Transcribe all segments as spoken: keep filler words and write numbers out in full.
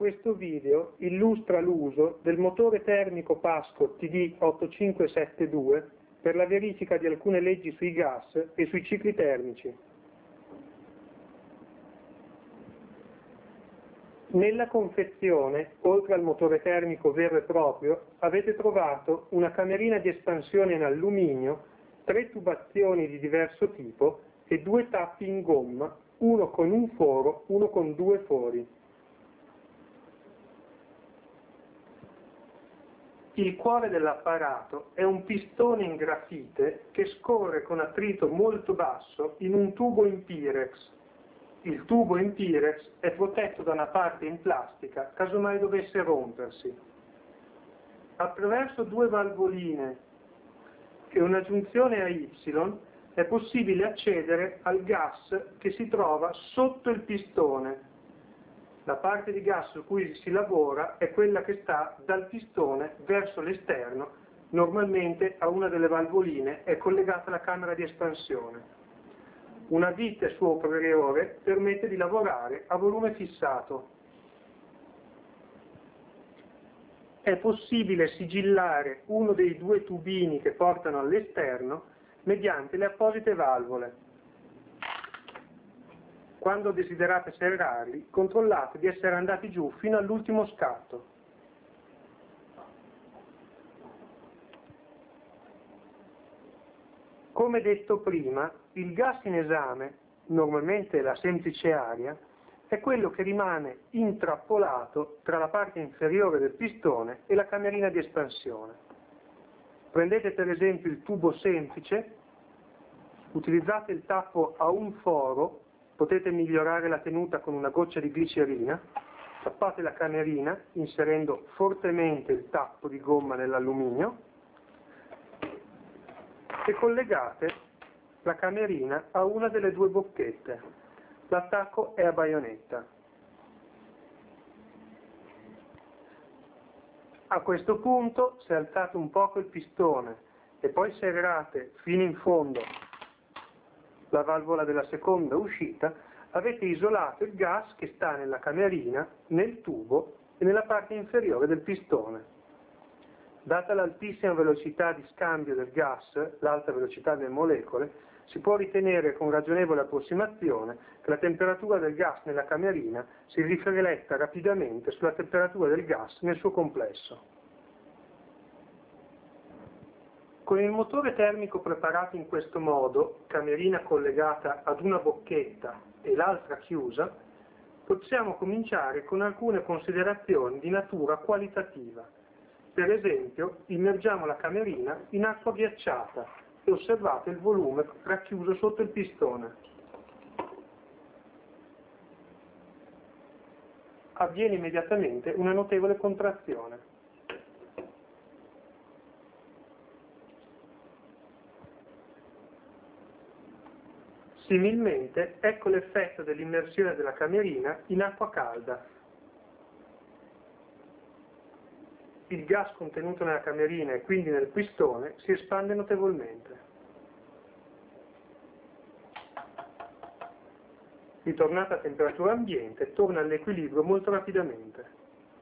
Questo video illustra l'uso del motore termico Pasco T D otto cinque sette due per la verifica di alcune leggi sui gas e sui cicli termici. Nella confezione, oltre al motore termico vero e proprio, avete trovato una camerina di espansione in alluminio, tre tubazioni di diverso tipo e due tappi in gomma, uno con un foro, uno con due fori. Il cuore dell'apparato è un pistone in grafite che scorre con attrito molto basso in un tubo in Pirex. Il tubo in Pirex è protetto da una parte in plastica, casomai dovesse rompersi. Attraverso due valvoline e una giunzione a Y è possibile accedere al gas che si trova sotto il pistone. La parte di gas su cui si lavora è quella che sta dal pistone verso l'esterno, normalmente a una delle valvoline è collegata la camera di espansione. Una vite superiore permette di lavorare a volume fissato. È possibile sigillare uno dei due tubini che portano all'esterno mediante le apposite valvole. Quando desiderate serrarli, controllate di essere andati giù fino all'ultimo scatto. Come detto prima, il gas in esame, normalmente la semplice aria, è quello che rimane intrappolato tra la parte inferiore del pistone e la camerina di espansione. Prendete per esempio il tubo semplice, utilizzate il tappo a un foro, potete migliorare la tenuta con una goccia di glicerina, tappate la camerina inserendo fortemente il tappo di gomma nell'alluminio e collegate la camerina a una delle due bocchette. L'attacco è a baionetta. A questo punto, se alzate un poco il pistone e poi serrate fino in fondo la valvola della seconda uscita, avete isolato il gas che sta nella camerina, nel tubo e nella parte inferiore del pistone. Data l'altissima velocità di scambio del gas, l'alta velocità delle molecole, si può ritenere con ragionevole approssimazione che la temperatura del gas nella camerina si rifletta rapidamente sulla temperatura del gas nel suo complesso. Con il motore termico preparato in questo modo, camerina collegata ad una bocchetta e l'altra chiusa, possiamo cominciare con alcune considerazioni di natura qualitativa. Per esempio, immergiamo la camerina in acqua ghiacciata e osservate il volume racchiuso sotto il pistone. Avviene immediatamente una notevole contrazione. Similmente, ecco l'effetto dell'immersione della camerina in acqua calda. Il gas contenuto nella camerina e quindi nel pistone si espande notevolmente. Ritornata a temperatura ambiente, torna all'equilibrio molto rapidamente.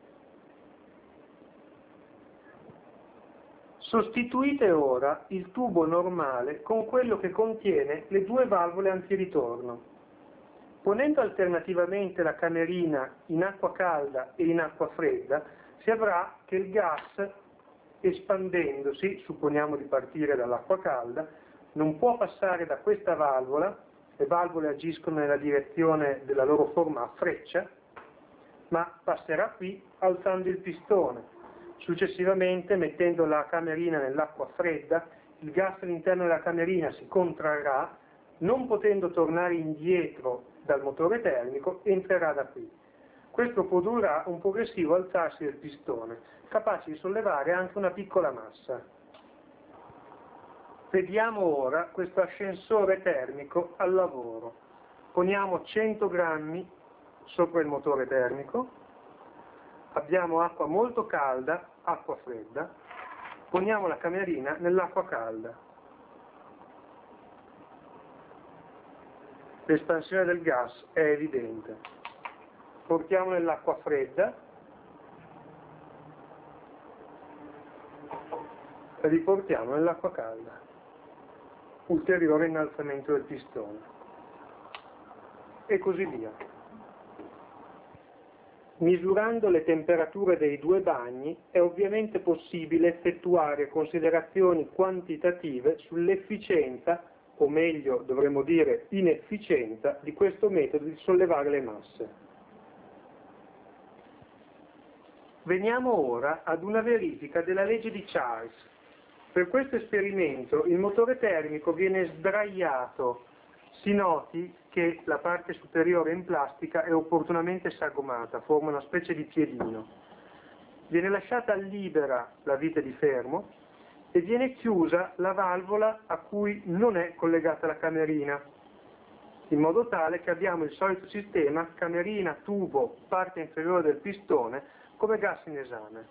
Sostituite ora il tubo normale con quello che contiene le due valvole antiritorno. Ponendo alternativamente la camerina in acqua calda e in acqua fredda, si avrà che il gas, espandendosi, supponiamo di partire dall'acqua calda, non può passare da questa valvola, le valvole agiscono nella direzione della loro forma a freccia, ma passerà qui alzando il pistone. Successivamente, mettendo la camerina nell'acqua fredda, il gas all'interno della camerina si contrarrà, non potendo tornare indietro dal motore termico, entrerà da qui. Questo produrrà un progressivo alzarsi del pistone, capace di sollevare anche una piccola massa. Vediamo ora questo ascensore termico al lavoro. Poniamo cento grammi sopra il motore termico. Abbiamo acqua molto calda, acqua fredda, poniamo la camerina nell'acqua calda. L'espansione del gas è evidente. Portiamo nell'acqua fredda, riportiamo nell'acqua calda. Ulteriore innalzamento del pistone. E così via. Misurando le temperature dei due bagni è ovviamente possibile effettuare considerazioni quantitative sull'efficienza, o meglio dovremmo dire inefficienza, di questo metodo di sollevare le masse. Veniamo ora ad una verifica della legge di Charles. Per questo esperimento il motore termico viene sdraiato. Si noti che la parte superiore in plastica è opportunamente sagomata, forma una specie di piedino. Viene lasciata libera la vite di fermo e viene chiusa la valvola a cui non è collegata la camerina, in modo tale che abbiamo il solito sistema camerina, tubo, parte inferiore del pistone come gas in esame.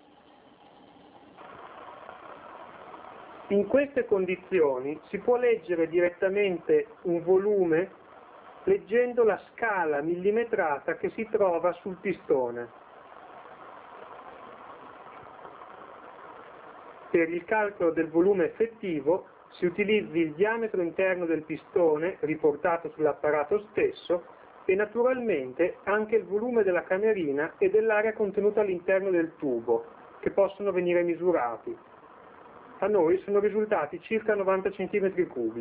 In queste condizioni si può leggere direttamente un volume leggendo la scala millimetrata che si trova sul pistone. Per il calcolo del volume effettivo si utilizzi il diametro interno del pistone riportato sull'apparato stesso e naturalmente anche il volume della camerina e dell'aria contenuta all'interno del tubo, che possono venire misurati. A noi sono risultati circa novanta centimetri cubi.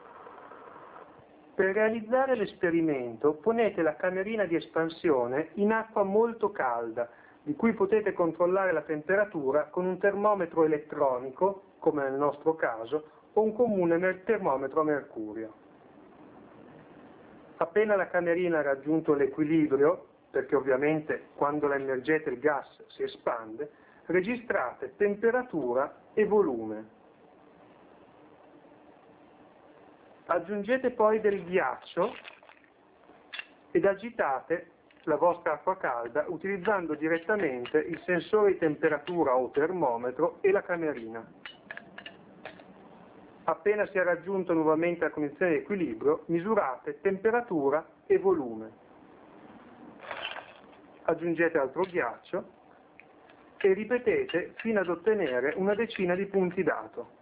Per realizzare l'esperimento ponete la camerina di espansione in acqua molto calda, di cui potete controllare la temperatura con un termometro elettronico, come nel nostro caso, o un comune termometro a mercurio. Appena la camerina ha raggiunto l'equilibrio, perché ovviamente quando la immergete il gas si espande, registrate temperatura e volume. Aggiungete poi del ghiaccio ed agitate la vostra acqua calda utilizzando direttamente il sensore di temperatura o termometro e la camerina. Appena si è raggiunto nuovamente la condizione di equilibrio, misurate temperatura e volume. Aggiungete altro ghiaccio e ripetete fino ad ottenere una decina di punti dato.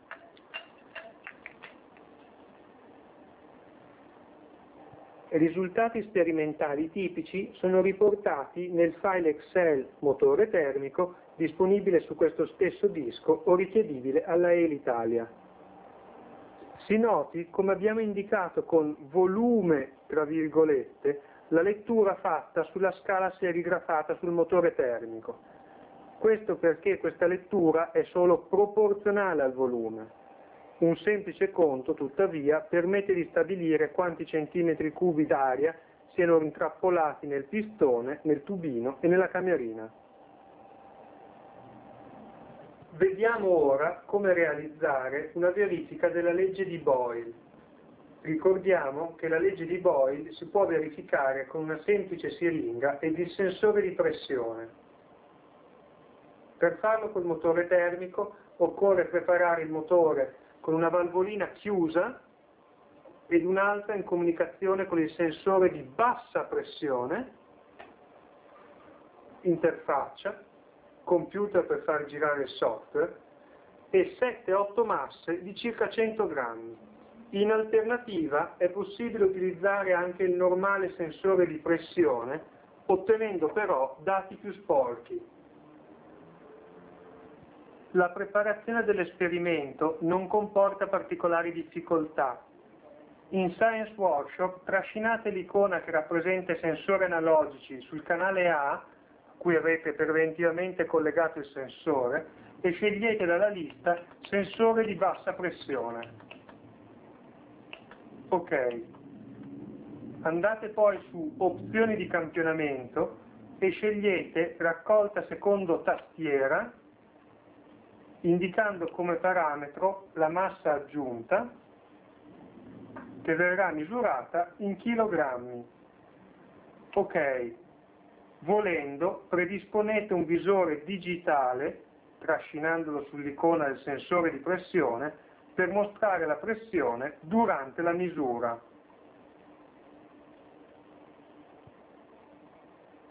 I risultati sperimentali tipici sono riportati nel file Excel motore termico disponibile su questo stesso disco o richiedibile alla E L Italia. Si noti come abbiamo indicato con volume, tra virgolette, la lettura fatta sulla scala serigrafata sul motore termico. Questo perché questa lettura è solo proporzionale al volume. Un semplice conto, tuttavia, permette di stabilire quanti centimetri cubi d'aria siano intrappolati nel pistone, nel tubino e nella camerina. Vediamo ora come realizzare una verifica della legge di Boyle. Ricordiamo che la legge di Boyle si può verificare con una semplice siringa ed il sensore di pressione. Per farlo col motore termico occorre preparare il motore con una valvolina chiusa ed un'altra in comunicazione con il sensore di bassa pressione, interfaccia, computer per far girare il software, e sette otto masse di circa cento grammi. In alternativa è possibile utilizzare anche il normale sensore di pressione, ottenendo però dati più sporchi. La preparazione dell'esperimento non comporta particolari difficoltà. In Science Workshop trascinate l'icona che rappresenta i sensori analogici sul canale A, a cui avete preventivamente collegato il sensore, e scegliete dalla lista sensore di bassa pressione. Ok. Andate poi su opzioni di campionamento e scegliete raccolta secondo tastiera, indicando come parametro la massa aggiunta che verrà misurata in chilogrammi. Ok, volendo predisponete un visore digitale, trascinandolo sull'icona del sensore di pressione, per mostrare la pressione durante la misura.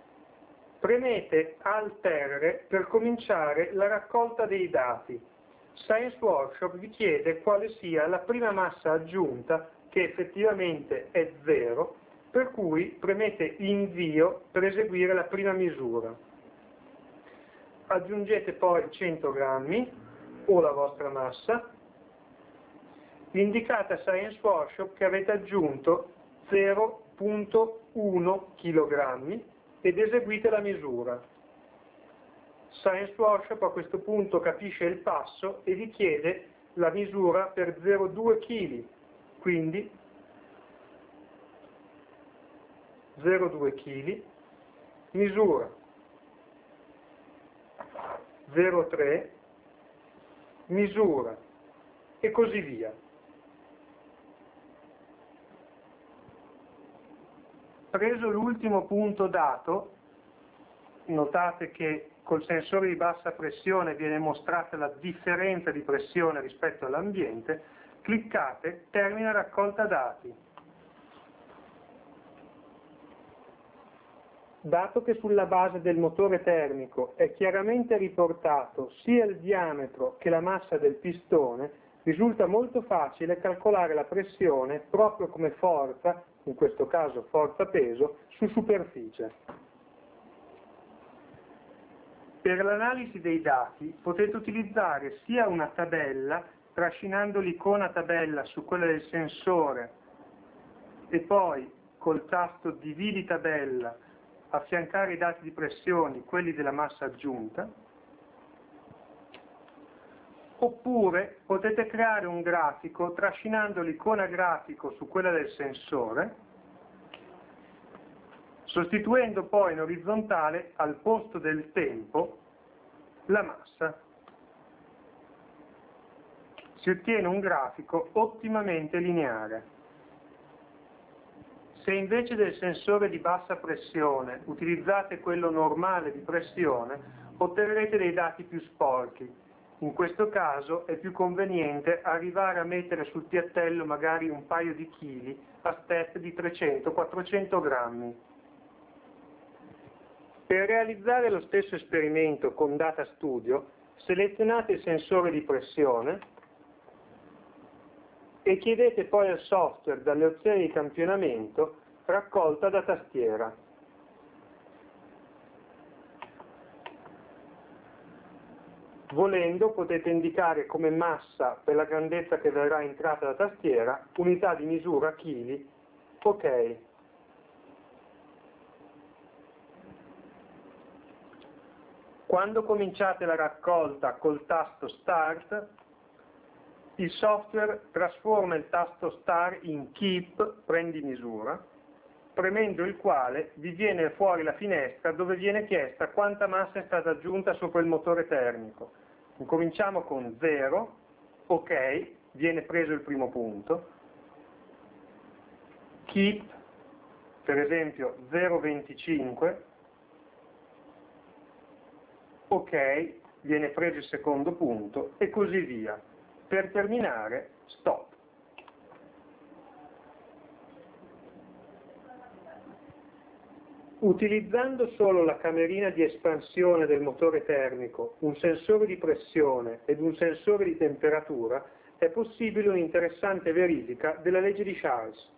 Premete Alt R per cominciare la raccolta dei dati. Science Workshop vi chiede quale sia la prima massa aggiunta, che effettivamente è zero, per cui premete invio per eseguire la prima misura. Aggiungete poi cento grammi o la vostra massa, indicate a Science Workshop che avete aggiunto zero virgola uno chilogrammi ed eseguite la misura. Science Workshop a questo punto capisce il passo e vi chiede la misura per zero virgola due chili, quindi zero virgola due chili, misura zero virgola tre, misura e così via. Preso l'ultimo punto dato, notate che col sensore di bassa pressione viene mostrata la differenza di pressione rispetto all'ambiente, cliccate Termina raccolta dati. Dato che sulla base del motore termico è chiaramente riportato sia il diametro che la massa del pistone, risulta molto facile calcolare la pressione proprio come forza, in questo caso forza-peso, su superficie. Per l'analisi dei dati potete utilizzare sia una tabella, trascinando l'icona tabella su quella del sensore e poi col tasto Dividi tabella affiancare i dati di pressione, quelli della massa aggiunta, oppure potete creare un grafico trascinando l'icona grafico su quella del sensore, sostituendo poi in orizzontale al posto del tempo la massa. Si ottiene un grafico ottimamente lineare. Se invece del sensore di bassa pressione utilizzate quello normale di pressione, otterrete dei dati più sporchi. In questo caso è più conveniente arrivare a mettere sul piattello magari un paio di chili a step di trecento quattrocento grammi. Per realizzare lo stesso esperimento con Data Studio, selezionate il sensore di pressione e chiedete poi al software dalle opzioni di campionamento raccolta da tastiera. Volendo potete indicare come massa per la grandezza che verrà entrata da tastiera, unità di misura chili, ok. Quando cominciate la raccolta col tasto Start, il software trasforma il tasto Start in Keep, prendi misura, premendo il quale vi viene fuori la finestra dove viene chiesta quanta massa è stata aggiunta sopra il motore termico. Incominciamo con zero, ok, viene preso il primo punto, keep, per esempio zero virgola venticinque, ok, viene preso il secondo punto e così via. Per terminare, stop. Utilizzando solo la camerina di espansione del motore termico, un sensore di pressione ed un sensore di temperatura, è possibile un'interessante verifica della legge di Charles.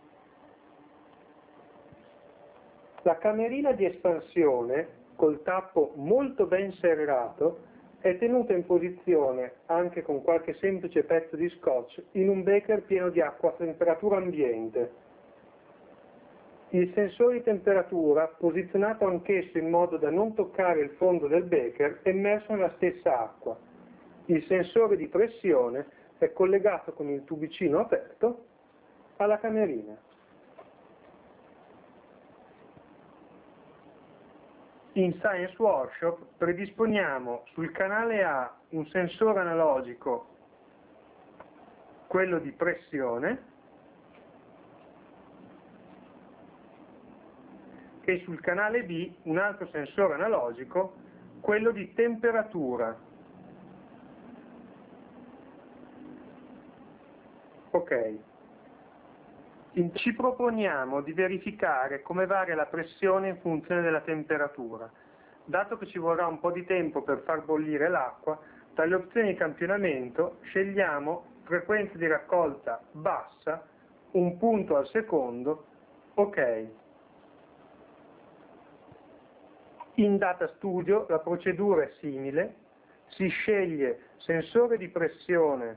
La camerina di espansione, col tappo molto ben serrato, è tenuta in posizione, anche con qualche semplice pezzo di scotch, in un beker pieno di acqua a temperatura ambiente. Il sensore di temperatura, posizionato anch'esso in modo da non toccare il fondo del beker, è immerso nella stessa acqua. Il sensore di pressione è collegato con il tubicino aperto alla camerina. In Science Workshop predisponiamo sul canale A un sensore analogico, quello di pressione, e sul canale B un altro sensore analogico, quello di temperatura. Ok. Ci proponiamo di verificare come varia la pressione in funzione della temperatura. Dato che ci vorrà un po' di tempo per far bollire l'acqua, Dalle opzioni di campionamento scegliamo frequenza di raccolta bassa, un punto al secondo, ok. In Data Studio la procedura è simile, si sceglie sensore di pressione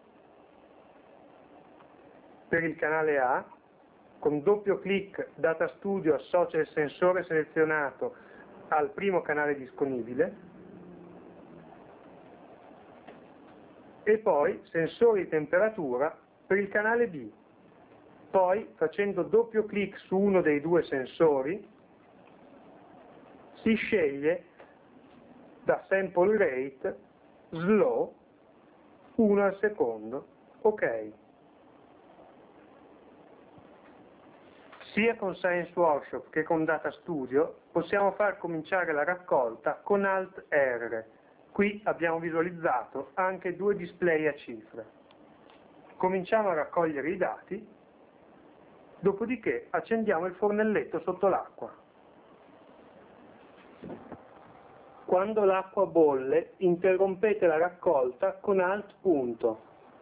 per il canale A, con doppio clic Data Studio associa il sensore selezionato al primo canale disponibile, e poi sensore di temperatura per il canale B. Poi, facendo doppio clic su uno dei due sensori, si sceglie da sample rate slow uno al secondo, ok. Sia con Science Workshop che con Data Studio possiamo far cominciare la raccolta con Alt R. Qui abbiamo visualizzato anche due display a cifre. Cominciamo a raccogliere i dati, dopodiché accendiamo il fornelletto sotto l'acqua. Quando l'acqua bolle, interrompete la raccolta con Alt punto.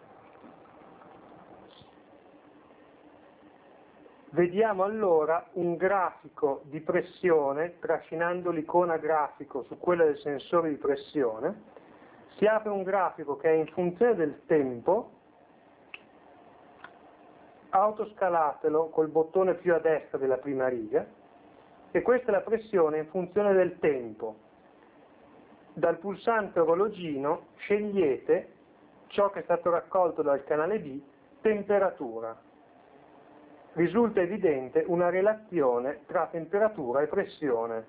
Vediamo allora un grafico di pressione, trascinando l'icona grafico su quella del sensore di pressione. Si apre un grafico che è in funzione del tempo, autoscalatelo col bottone più a destra della prima riga, e questa è la pressione in funzione del tempo. Dal pulsante orologino scegliete ciò che è stato raccolto dal canale B, temperatura. Risulta evidente una relazione tra temperatura e pressione.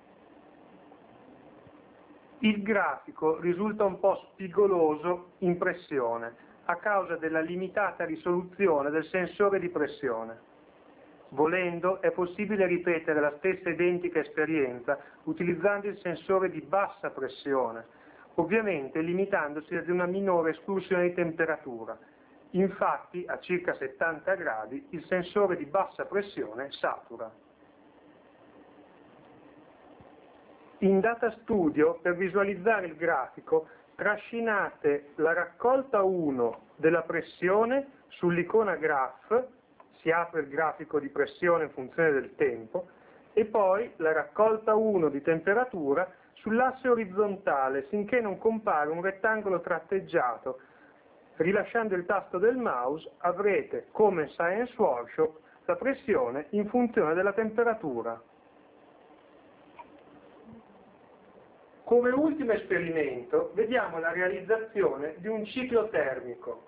Il grafico risulta un po' spigoloso in pressione a causa della limitata risoluzione del sensore di pressione. Volendo, è possibile ripetere la stessa identica esperienza utilizzando il sensore di bassa pressione, ovviamente limitandosi ad una minore escursione di temperatura. Infatti, a circa settanta gradi, il sensore di bassa pressione satura. In Data Studio, per visualizzare il grafico, trascinate la raccolta uno della pressione sull'icona Graph, si apre il grafico di pressione in funzione del tempo, e poi la raccolta uno di temperatura sull'asse orizzontale, finché non compare un rettangolo tratteggiato. Rilasciando il tasto del mouse avrete, come Science Workshop, la pressione in funzione della temperatura. Come ultimo esperimento vediamo la realizzazione di un ciclo termico.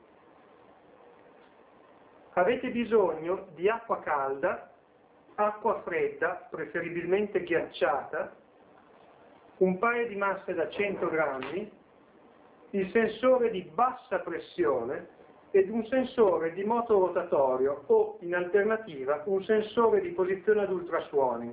Avete bisogno di acqua calda, acqua fredda, preferibilmente ghiacciata, un paio di masse da cento grammi, il sensore di bassa pressione ed un sensore di moto rotatorio o, in alternativa, un sensore di posizione ad ultrasuoni.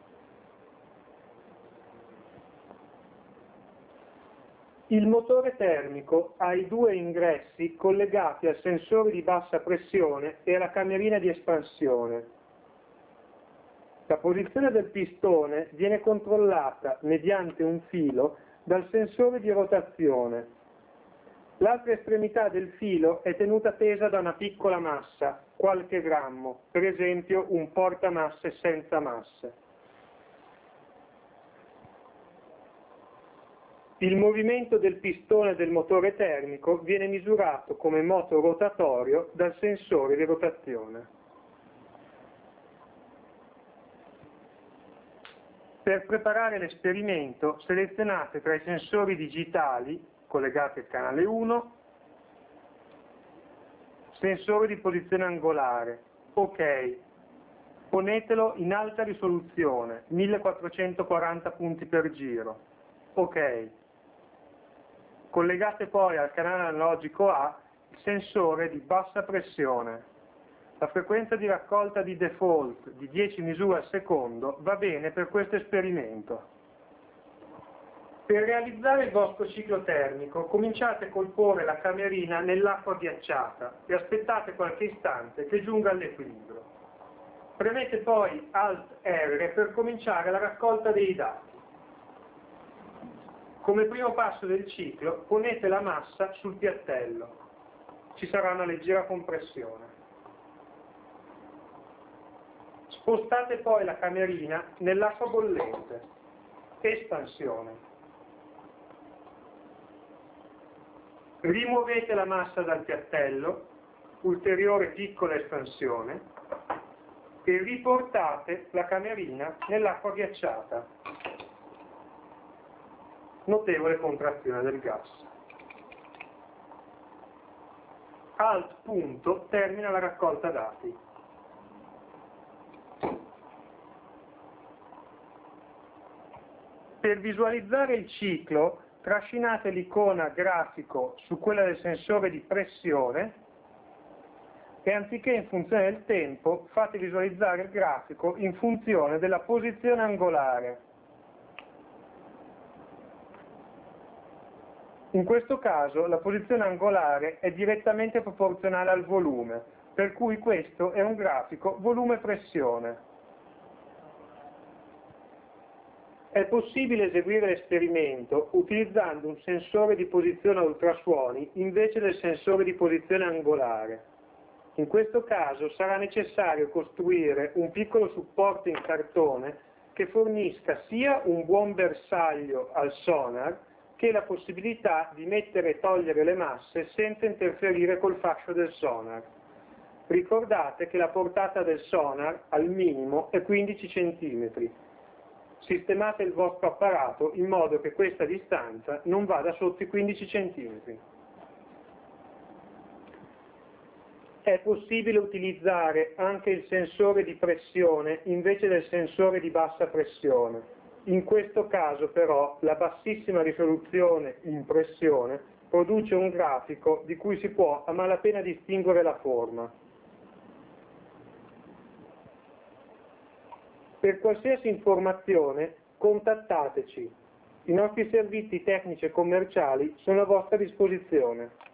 Il motore termico ha i due ingressi collegati al sensore di bassa pressione e alla camerina di espansione. La posizione del pistone viene controllata mediante un filo dal sensore di rotazione. L'altra estremità del filo è tenuta tesa da una piccola massa, qualche grammo, per esempio un portamasse senza masse. Il movimento del pistone del motore termico viene misurato come moto rotatorio dal sensore di rotazione. Per preparare l'esperimento selezionate tra i sensori digitali collegati al canale uno, sensore di posizione angolare, ok, ponetelo in alta risoluzione, millequattrocentoquaranta punti per giro, ok. Collegate poi al canale analogico A il sensore di bassa pressione. La frequenza di raccolta di default di dieci misure al secondo va bene per questo esperimento. Per realizzare il vostro ciclo termico cominciate col porre la camerina nell'acqua ghiacciata e aspettate qualche istante che giunga all'equilibrio. Premete poi Alt R per cominciare la raccolta dei dati. Come primo passo del ciclo ponete la massa sul piattello, ci sarà una leggera compressione. Spostate poi la camerina nell'acqua bollente, espansione. Rimuovete la massa dal piattello, ulteriore piccola espansione, e riportate la camerina nell'acqua ghiacciata. Notevole contrazione del gas. Alt punto termina la raccolta dati. Per visualizzare il ciclo, trascinate l'icona grafico su quella del sensore di pressione e anziché in funzione del tempo, fate visualizzare il grafico in funzione della posizione angolare. In questo caso la posizione angolare è direttamente proporzionale al volume, per cui questo è un grafico volume-pressione. È possibile eseguire l'esperimento utilizzando un sensore di posizione a ultrasuoni invece del sensore di posizione angolare. In questo caso sarà necessario costruire un piccolo supporto in cartone che fornisca sia un buon bersaglio al sonar che la possibilità di mettere e togliere le masse senza interferire col fascio del sonar. Ricordate che la portata del sonar al minimo è quindici centimetri. Sistemate il vostro apparato in modo che questa distanza non vada sotto i quindici centimetri. È possibile utilizzare anche il sensore di pressione invece del sensore di bassa pressione. In questo caso però la bassissima risoluzione in pressione produce un grafico di cui si può a malapena distinguere la forma. Per qualsiasi informazione contattateci. I nostri servizi tecnici e commerciali sono a vostra disposizione.